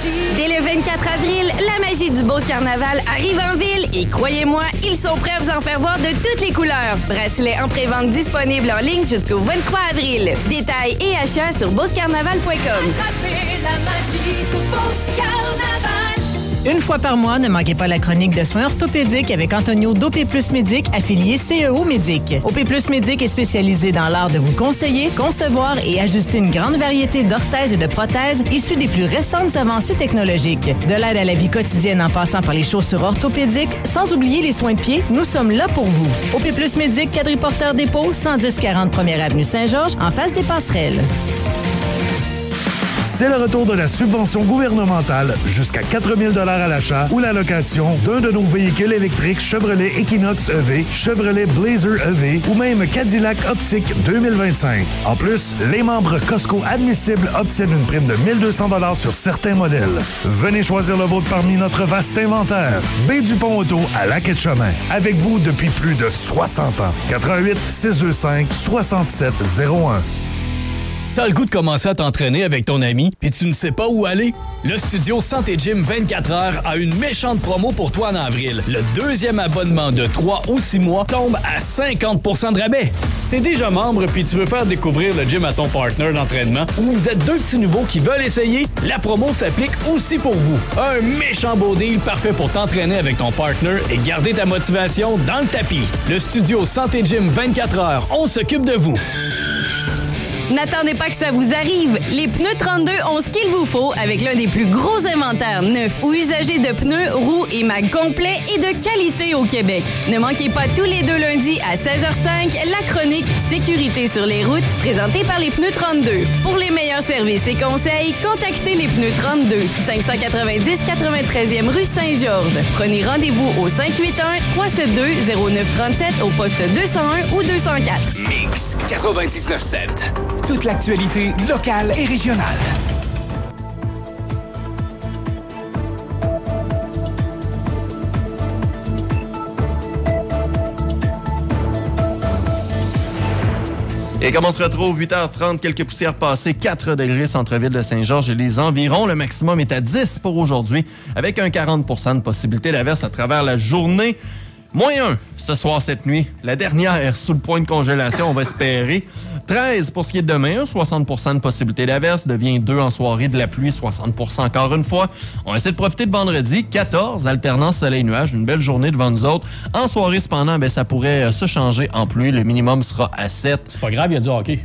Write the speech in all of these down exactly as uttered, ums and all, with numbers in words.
Dès le vingt-quatre avril, la magie du Beauce Carnaval arrive en ville et croyez-moi, ils sont prêts à vous en faire voir de toutes les couleurs. Bracelets en pré-vente disponibles en ligne jusqu'au vingt-trois avril. Détails et achats sur beauce carnaval point com. Attrapez la magie du Beauce Carnaval. Une fois par mois, ne manquez pas la chronique de soins orthopédiques avec Antonio d'O P Plus Médic, affilié C E O Médic. O P Plus Médic est spécialisé dans l'art de vous conseiller, concevoir et ajuster une grande variété d'orthèses et de prothèses issues des plus récentes avancées technologiques. De l'aide à la vie quotidienne en passant par les chaussures orthopédiques, sans oublier les soins de pied, nous sommes là pour vous. O P Plus Médic, quadriporteur dépôt, cent dix quarante première avenue Saint-Georges, en face des passerelles. C'est le retour de la subvention gouvernementale jusqu'à quatre mille dollars à l'achat ou la location d'un de nos véhicules électriques Chevrolet Equinox E V, Chevrolet Blazer E V ou même Cadillac Optique deux mille vingt-cinq. En plus, les membres Costco admissibles obtiennent une prime de mille deux cents dollars sur certains modèles. Venez choisir le vôtre parmi notre vaste inventaire. B Dupont Auto à La Quai-de-Chemin. Avec vous depuis plus de soixante ans. quatre un huit, six deux cinq, six sept zéro un. T'as le goût de commencer à t'entraîner avec ton ami, puis tu ne sais pas où aller? Le studio Santé Gym vingt-quatre heures a une méchante promo pour toi en avril. Le deuxième abonnement de trois ou six mois tombe à cinquante pour cent de rabais. T'es déjà membre puis tu veux faire découvrir le gym à ton partner d'entraînement ou vous êtes deux petits nouveaux qui veulent essayer? La promo s'applique aussi pour vous. Un méchant beau deal parfait pour t'entraîner avec ton partner et garder ta motivation dans le tapis. Le studio Santé Gym vingt-quatre heures, on s'occupe de vous. N'attendez pas que ça vous arrive. Les pneus trente-deux ont ce qu'il vous faut avec l'un des plus gros inventaires neufs ou usagés de pneus, roues et mags complets et de qualité au Québec. Ne manquez pas tous les deux lundis à seize heures cinq la chronique Sécurité sur les routes présentée par les pneus trente-deux. Pour les meilleurs services et conseils, contactez les pneus trente-deux, cinq cent quatre-vingt-dix quatre-vingt-treizième rue Saint-Georges. Prenez rendez-vous au cinq huit un, trois sept deux, zéro neuf trois sept au poste deux cent un ou deux cent quatre. Mix quatre-vingt-dix-neuf sept. Toute l'actualité locale et régionale. Et comme on se retrouve, huit heures trente, quelques poussières passées, quatre degrés centre-ville de Saint-Georges et les environs. Le maximum est à dix pour aujourd'hui, avec un quarante pour cent de possibilité d'averse à travers la journée. Moins un ce soir, cette nuit. La dernière sous le point de congélation, on va espérer. treize pour ce qui est de demain, soixante pour cent de possibilité d'averse. Devient deux en soirée, de la pluie, soixante pour cent encore une fois. On essaie de profiter de vendredi. quatorze, alternance soleil-nuage. Une belle journée devant nous autres. En soirée, cependant, ben, ça pourrait se changer en pluie. Le minimum sera à sept. C'est pas grave, il y a du hockey.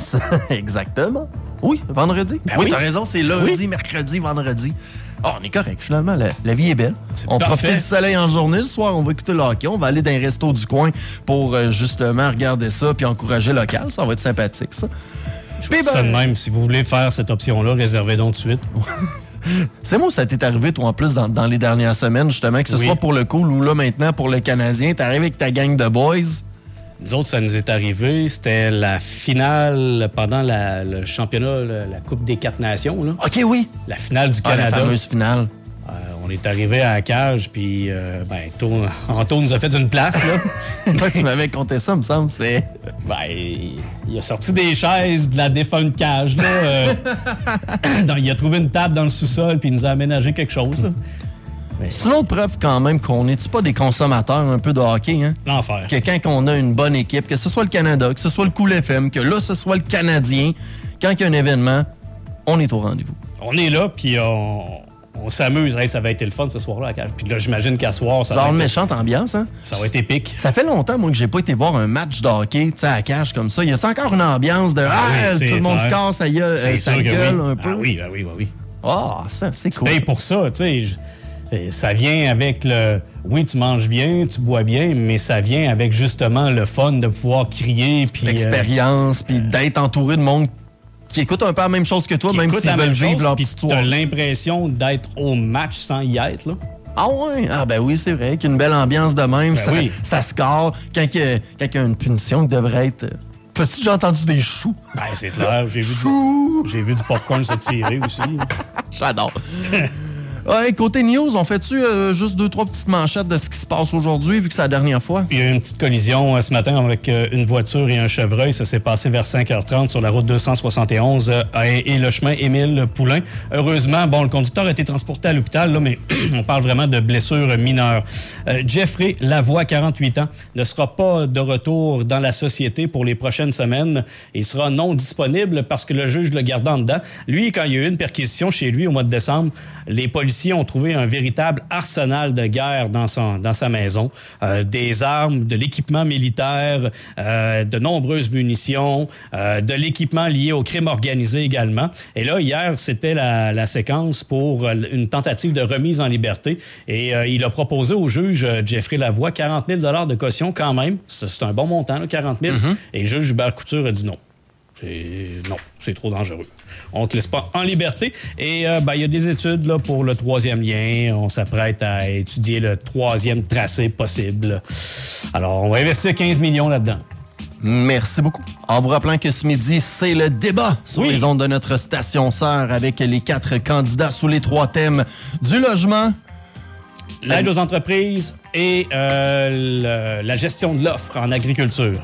Exactement. Oui, vendredi. Ben oui, oui. t'as raison, c'est lundi, Oui. mercredi, vendredi. Oh, on est correct, finalement. La, la vie est belle. C'est on parfait. profite du soleil en journée. Le soir, on va écouter le hockey. On va aller dans un resto du coin pour euh, justement regarder ça puis encourager local. Ça va être sympathique, ça. Je fais ça de même. Si vous voulez faire cette option-là, réservez donc tout de suite. C'est moi, ça t'est arrivé, toi, en plus, dans, dans les dernières semaines, justement, que ce Oui. soit pour le cool ou là, maintenant, pour le Canadien. T'es arrivé avec ta gang de boys. Nous autres, ça nous est arrivé. C'était la finale pendant la, le championnat, la, la Coupe des quatre nations. Là. OK, oui. La finale du Ah, la Canada. fameuse finale. Euh, on est arrivé à la cage, puis euh, ben, Tour- Anto nous a fait une place. Là. Toi, tu m'avais compté ça, me semble. C'est... Ben, il a sorti des chaises de la défunte cage. Là. Euh, donc, il a trouvé une table dans le sous-sol, puis il nous a aménagé quelque chose. Là. Mais, C'est une autre preuve quand même qu'on n'est-tu pas des consommateurs un peu de hockey, hein? l'enfer. Que quand on a une bonne équipe, que ce soit le Canada, que ce soit le Cool F M, que là, ce soit le Canadien, quand il y a un événement, on est au rendez-vous. On est là, puis on, on s'amuse. Hey, ça va être le fun ce soir-là à la cage. Puis là, j'imagine qu'à soir, ça Genre va, une être, méchante ambiance, hein? ça va être épique. Ça fait longtemps, moi, que j'ai pas été voir un match de hockey, tu sais, à la cage comme ça. Y a-t-il encore une ambiance de ah, oui, c'est tout le monde se clair. casse, ça gueule, C'est euh, sa sûr que gueule oui. un peu? Ah oui, ben oui, ben oui. Ah, ça, c'est Tu cool. payes pour ça, tu sais. Je- et ça vient avec le... Oui, tu manges bien, tu bois bien, mais ça vient avec justement le fun de pouvoir crier. Puis, L'expérience, puis d'être entouré de monde qui écoute un peu la même chose que toi, qui même écoute s'ils la veulent même vivre chose, leur puis petite t'as histoire. l'impression d'être au match sans y être, là. Ah ouais? Ah ben oui, c'est vrai qu'une belle ambiance de même, Ben ça, oui. ça score. Quand il y a, quand il y a une punition qui devrait être... T'as-tu déjà entendu des choux? Ben, c'est clair. J'ai vu, Chou! du, j'ai vu du popcorn se tirer aussi. J'adore. Ouais, côté news, on fait-tu euh, juste deux, trois petites manchettes de ce qui se passe aujourd'hui, vu que c'est la dernière fois? Il y a eu une petite collision euh, ce matin avec euh, une voiture et un chevreuil. Ça s'est passé vers cinq heures trente sur la route deux cent soixante et onze euh, et, et le chemin Émile-Poulain. Heureusement, bon, le conducteur a été transporté à l'hôpital, là, mais on parle vraiment de blessures mineures. Euh, Jeffrey Lavoie, quarante-huit ans, ne sera pas de retour dans la société pour les prochaines semaines. Il sera non disponible parce que le juge le garde en dedans. Lui, quand il y a eu une perquisition chez lui au mois de décembre, les policiers ont trouvé un véritable arsenal de guerre dans, son, dans sa maison. Euh, des armes, de l'équipement militaire, euh, de nombreuses munitions, euh, de l'équipement lié au crime organisé également. Et là, hier, c'était la, la séquence pour une tentative de remise en liberté. Et euh, il a proposé au juge Jeffrey Lavoie quarante mille dollars de caution quand même. C'est, c'est un bon montant, là, quarante mille. Mm-hmm. Et le juge Hubert Couture a dit non. C'est... Non, c'est trop dangereux. On ne te laisse pas en liberté. Et euh, ben, y a des études là, pour le troisième lien. On s'apprête à étudier le troisième tracé possible. Alors, on va investir quinze millions là-dedans. Merci beaucoup. En vous rappelant que ce midi, c'est le débat sur oui. les ondes de notre station sœur avec les quatre candidats sous les trois thèmes du logement, l'aide aux entreprises et euh, le, la gestion de l'offre en agriculture.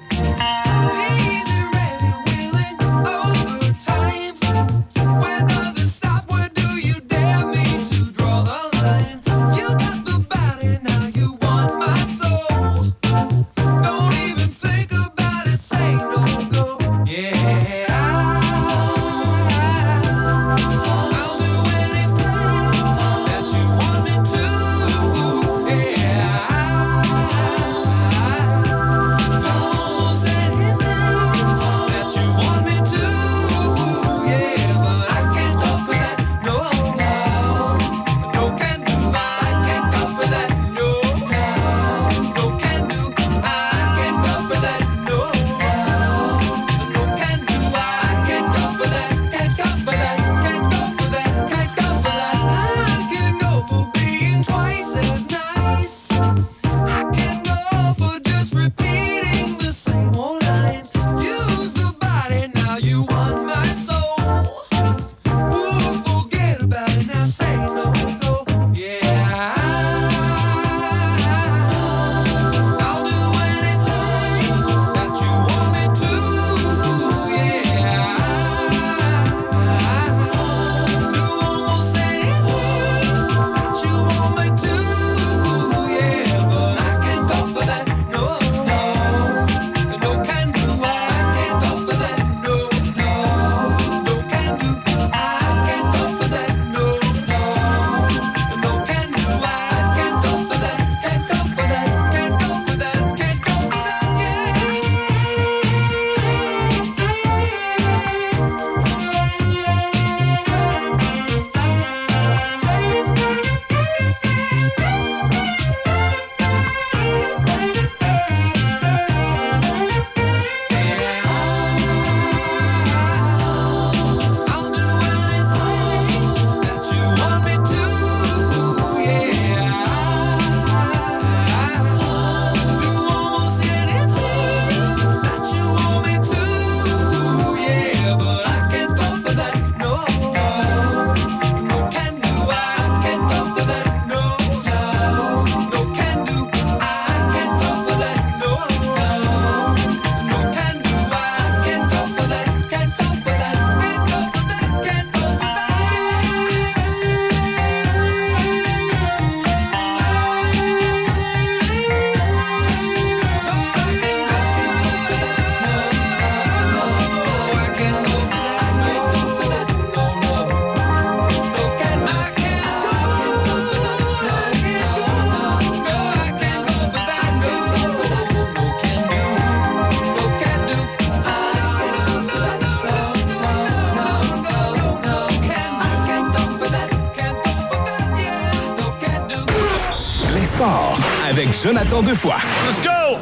Avec Jonathan Defoy. Let's go!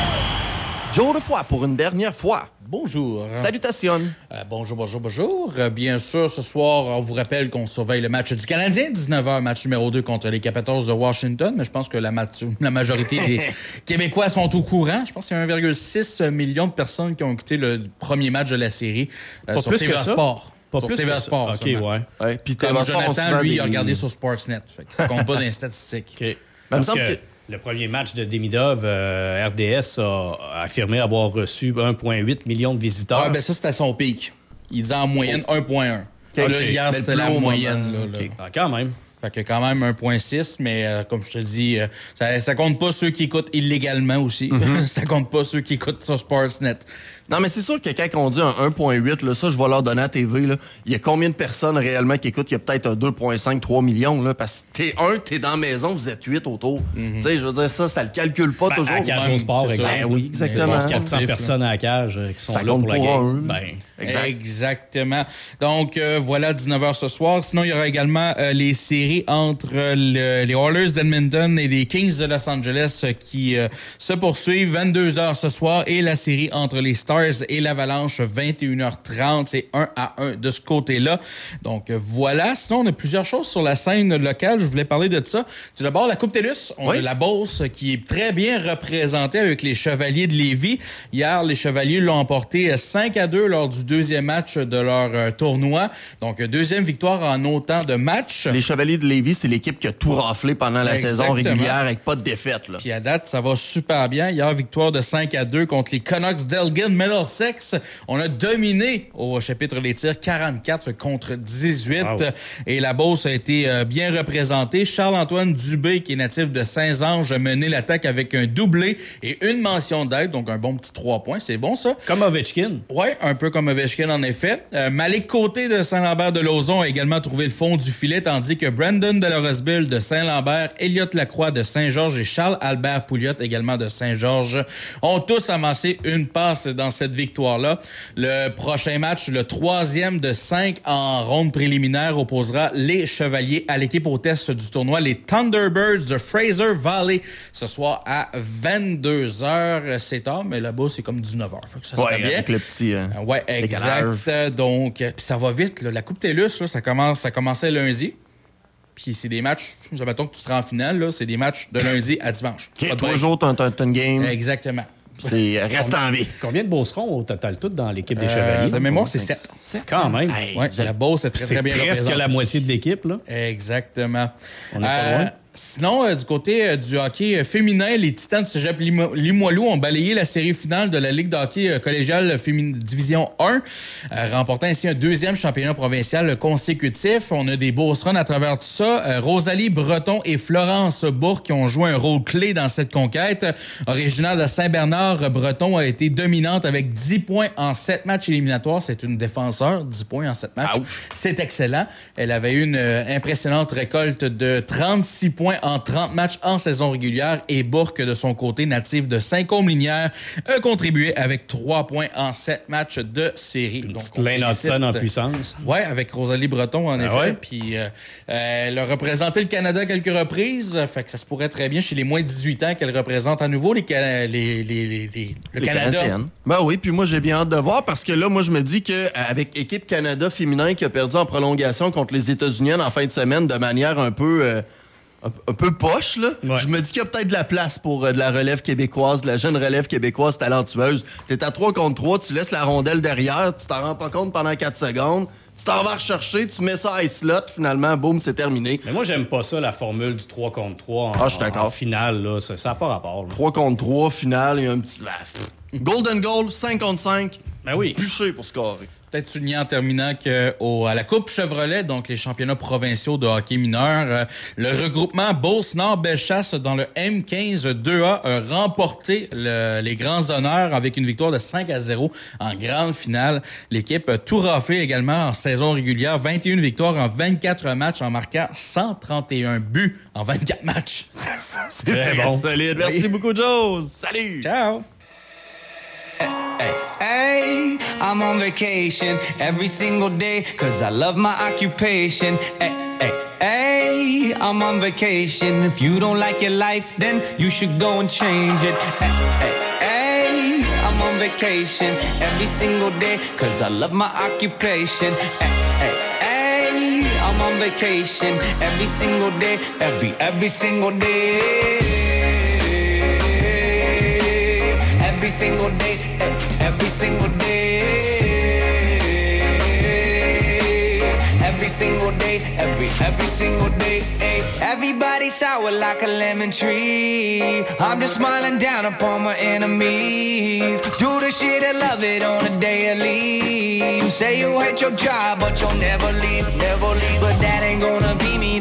Joe Defoy pour une dernière fois. Bonjour. Salutations. Euh, bonjour, bonjour, bonjour. Euh, bien sûr, ce soir, on vous rappelle qu'on surveille le match du Canadien, dix-neuf heures, match numéro deux contre les Capitals de Washington, mais je pense que la, mat- la majorité des Québécois sont au courant. Je pense qu'il y a un virgule six million de personnes qui ont écouté le premier match de la série euh, Pas sur plus T V A que ça. Sport. Pas sur plus T V A que ça. Sport. OK, seulement. ouais. Ouais, puis Comme T V A Sport, on Jonathan, souvent lui, des- il a regardé sur Sportsnet. Fait que ça compte pas dans les statistiques. OK. Ben, il me Parce semble que que- le premier match de Demidov, euh, R D S a affirmé avoir reçu un virgule huit million de visiteurs. Ouais, ben ça, c'était à son pic. Il disait en moyenne un virgule un. OK. Là, hier, Mais le c'était plus la haut moyenne. moment, Là, là. OK. Ah, quand même. Fait que quand même un virgule six, mais euh, comme je te dis, euh, ça, ça compte pas ceux qui écoutent illégalement aussi. Mm-hmm. Ça compte pas ceux qui écoutent sur Sportsnet. Non, mais c'est sûr que quand on dit un un virgule huit, là, ça, je vais leur donner à T V. Là. Il y a combien de personnes réellement qui écoutent? Il y a peut-être un deux virgule cinq, trois millions. Là, parce que t'es un, t'es dans la maison, vous êtes huit autour. Tu sais, je veux dire, ça, ça le calcule pas Ben, toujours. à Cage même, au sport, c'est ça. exemple. Ben oui, exactement. Il y a quatre cents Là. personnes à la cage euh, qui sont Ça là compte pour la pour game. un. Ben, Exact. Exactement. Donc, euh, voilà, dix-neuf heures ce soir. Sinon, il y aura également euh, les séries entre euh, le- les Oilers d'Edmonton et les Kings de Los Angeles euh, qui euh, se poursuivent. vingt-deux heures ce soir. Et la série entre les Stars et l'Avalanche, vingt et une heures trente. C'est un à un de ce côté-là. Donc, euh, voilà. Sinon, on a plusieurs choses sur la scène locale. Je voulais parler de ça. Tout d'abord, la Coupe TELUS. On Oui. a la Beauce qui est très bien représentée avec les Chevaliers de Lévis. Hier, les Chevaliers l'ont emporté cinq à deux lors du deuxième match de leur euh, tournoi. Donc, deuxième victoire en autant de matchs. Les Chevaliers de Lévis, c'est l'équipe qui a tout raflé pendant la Exactement. saison régulière avec pas de défaite. Là. Puis à date, ça va super bien. Hier, victoire de cinq à deux contre les Canucks d'Elgin Middlesex. On a dominé au chapitre des tirs quarante-quatre contre dix-huit. Wow. Et la Beauce a été euh, bien représentée. Charles-Antoine Dubé, qui est natif de Saint-Ange, a mené l'attaque avec un doublé et une mention d'aide. Donc un bon petit trois points. C'est bon, ça? comme Ovechkin. Oui, un peu comme Ovechkin, en effet. Euh, Malik Côté de Saint-Lambert-de-Lauzon a également trouvé le fond du filet, tandis que Brandon Delorosville de Saint-Lambert, Elliott Lacroix de Saint-Georges et Charles-Albert Pouliot également de Saint-Georges ont tous amassé une passe dans cette victoire-là. Le prochain match, le troisième de cinq en ronde préliminaire, opposera les Chevaliers à l'équipe hôtesse du tournoi, les Thunderbirds de Fraser Valley, ce soir à vingt-deux heures. C'est tard, mais là-bas, c'est comme dix-neuf heures. Fait que ça Ouais, sera bien. avec le petit... euh, Euh, Ouais, décalage. exact. Donc, euh, puis ça va vite. Là. La Coupe TELUS, là, ça commence, ça commençait lundi. Puis c'est des matchs, mettons que tu seras en finale, là, c'est des matchs de lundi à dimanche. OK, Pas de trois break. jours, t'as t'as- t'as une game. Exactement. C'est reste en vie. Combien de Beaucerons au total, tout dans l'équipe des Euh, Chevaliers? de mémoire, c'est sept. Quand même. Hey, Ouais, vous la êtes- Beauce est très, C'est très bien presque représentée. la moitié de l'équipe, là. Exactement. On est pas loin. Sinon, euh, du côté euh, du hockey euh, féminin, les Titans du Cégep Limo- Limoilou ont balayé la série finale de la Ligue de hockey euh, collégiale féminin Division un, euh, remportant ainsi un deuxième championnat provincial consécutif. On a des Beaucerons à travers tout ça. Euh, Rosalie Breton et Florence Bourque qui ont joué un rôle clé dans cette conquête. Originaire de Saint-Bernard, Breton a été dominante avec dix points en sept matchs éliminatoires. C'est une défenseur, dix points en sept matchs. Ouch. C'est excellent. Elle avait eu une euh, impressionnante récolte de trente-six points en trente matchs en saison régulière et Bourque, de son côté, natif de Saint-Côme-Linière, a contribué avec trois points en sept matchs de série. Donc, Petite on Lane félicite- Hudson en puissance. Oui, avec Rosalie Breton, en Ah effet. ouais? Puis euh, euh, elle a représenté le Canada à quelques reprises. Fait que ça se pourrait très bien chez les moins de dix-huit ans qu'elle représente à nouveau les, Ca- les, les, les, les- le Les Canada. Canadiennes. Ben oui, puis moi, j'ai bien hâte de voir parce que là, moi, je me dis qu'avec Équipe Canada féminin qui a perdu en prolongation contre les États-Unis en fin de semaine de manière un peu... euh, un, un peu poche, là. Ouais. Je me dis qu'il y a peut-être de la place pour euh, de la relève québécoise, de la jeune relève québécoise talentueuse. T'es à trois contre trois, tu laisses la rondelle derrière, tu t'en rends pas compte pendant quatre secondes, tu t'en vas rechercher, tu mets ça à slot, finalement, boum, c'est terminé. Mais moi, j'aime pas ça, la formule du trois contre trois en, Ah, je suis d'accord. en finale. Là. Ça n'a pas rapport. Là. trois contre trois, finale, il y a un petit... Ah, pff. Golden goal, cinq contre cinq. Ben oui. Bûcher pour scorer. Peut-être souligner en terminant que au, à la Coupe Chevrolet, donc les championnats provinciaux de hockey mineur, euh, le regroupement Beauce-Nord-Bellechasse dans le M quinze deux A a remporté le- les grands honneurs avec une victoire de cinq à zéro en grande finale. L'équipe a tout raflé également en saison régulière, vingt et une victoires en vingt-quatre matchs en marquant cent trente et un buts en vingt-quatre matchs. C'est Très très bon. solide. Merci Oui. beaucoup, Joe. Salut! Ciao! Hey, I'm on vacation every single day cause I love my occupation. Hey, hey, hey, I'm on vacation. If you don't like your life, then you should go and change it. Hey, hey, hey, I'm on vacation every single day cause I love my occupation. Hey, hey, hey, I'm on vacation every single day, every, every single day. Every single day, every single day. every, every single day. Everybody sour like a lemon tree. I'm just smiling down upon my enemies. Do the shit and love it on a daily. You say you hate your job, but you'll never leave, never leave. But that ain't gonna be